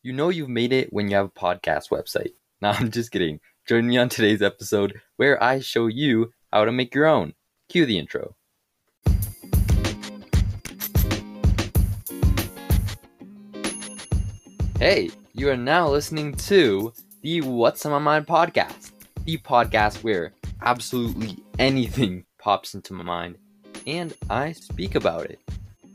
You know you've made it when you have a podcast website. Now, I'm just kidding. Join me on today's episode where I show you how to make your own. Cue the intro. Hey, you are now listening to the What's on My Mind podcast. The podcast where absolutely anything pops into my mind and I speak about it.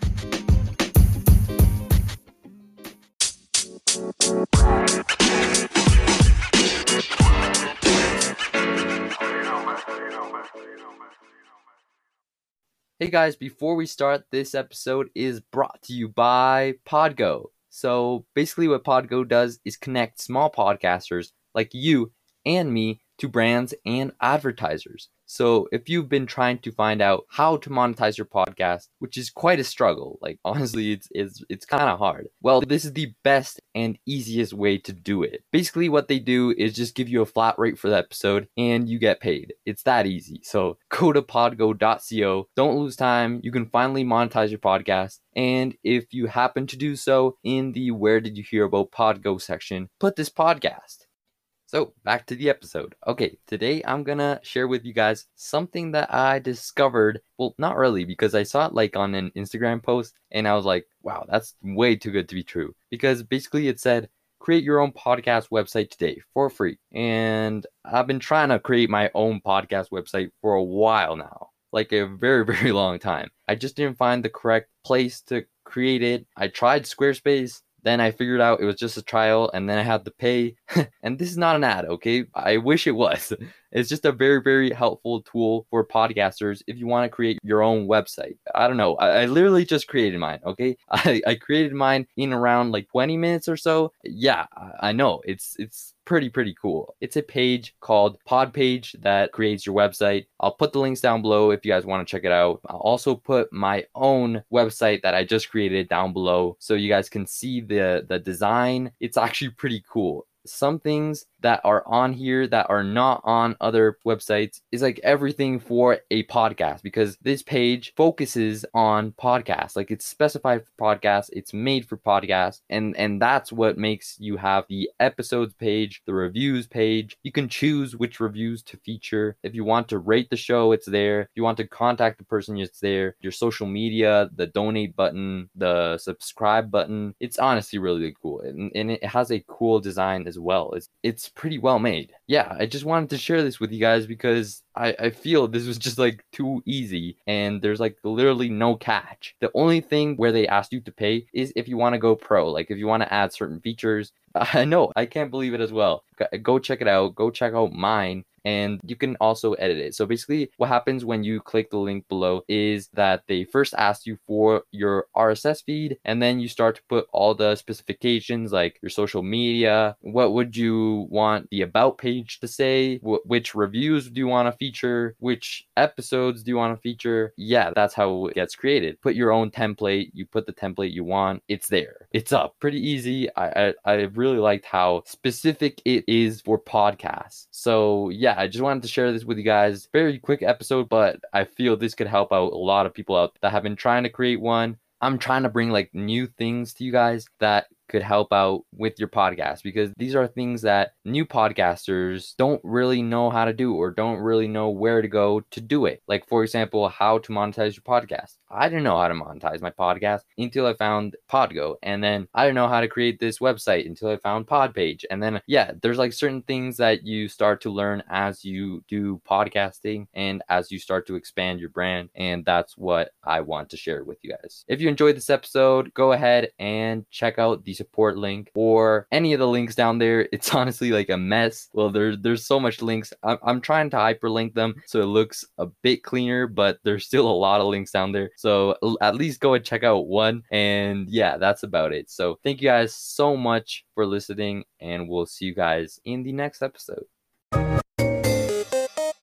Hey guys, before we start, this episode is brought to you by Podgo. So basically what Podgo does is connect small podcasters like you and me to brands and advertisers. So if you've been trying to find out how to monetize your podcast, which is quite a struggle, like honestly it's kind of hard. Well, this is the best and easiest way to do it. Basically what they do is just give you a flat rate for the episode and you get paid. It's that easy. So go to podgo.co. Don't lose time. You can finally monetize your podcast. And if you happen to do so, in the Where Did You Hear About Podgo section, put this podcast. So back to the episode. Okay, today I'm gonna share with you guys something that I discovered. Well, not really, because I saw it like on an Instagram post and I was like, wow, that's way too good to be true. Because basically it said, create your own podcast website today for free. And I've been trying to create my own podcast website for a while now, like a very, very long time. I just didn't find the correct place to create it. I tried Squarespace. Then I figured out it was just a trial and then I had to pay. And this is not an ad, okay? I wish it was. It's just a very, very helpful tool for podcasters if you want to create your own website. I don't know. I literally just created mine, okay? I created mine in around like 20 minutes or so. Yeah, I know. It's pretty cool. It's a page called Podpage that creates your website. I'll put the links down below if you guys want to check it out. I'll also put my own website that I just created down below so you guys can see the design. It's actually pretty cool. Some things that are on here that are not on other websites is like everything for a podcast, because this page focuses on podcasts. Like it's specified for podcasts, it's made for podcasts, and that's what makes you have the episodes page, the reviews page. You can choose which reviews to feature. If you want to rate the show, it's there. If you want to contact the person, it's there. Your social media, the donate button, the subscribe button. It's honestly really cool, and it has a cool design as well. It's pretty well made. Yeah, I just wanted to share this with you guys because I feel this was just like too easy and there's like literally no catch. The only thing where they ask you to pay is if you want to go pro, like if you want to add certain features. I know, I can't believe it as well. Go check it out. Go check out mine. And you can also edit it. So basically what happens when you click the link below is that they first ask you for your RSS feed, and then you start to put all the specifications like your social media, what would you want the about page to say, which reviews do you want to feature, which episodes do you want to feature. Yeah, that's how it gets created. Put your own template, you put the template you want, it's there. It's up. Pretty easy. I really liked how specific it is for podcasts. So yeah, I just wanted to share this with you guys. Very quick episode, but I feel this could help out a lot of people out that have been trying to create one. I'm trying to bring like new things to you guys that could help out with your podcast, because these are things that new podcasters don't really know how to do or don't really know where to go to do it. Like for example, how to monetize your podcast. I didn't know how to monetize my podcast until I found Podgo, and then I didn't know how to create this website until I found Podpage. And then yeah, there's like certain things that you start to learn as you do podcasting and as you start to expand your brand, and that's what I want to share with you guys. If you enjoyed this episode, go ahead and check out the support link or any of the links down there. It's honestly like a mess. Well, there's so much links. I'm trying to hyperlink them so it looks a bit cleaner, but there's still a lot of links down there. So at least go and check out one. And yeah, that's about it. So thank you guys so much for listening, and we'll see you guys in the next episode.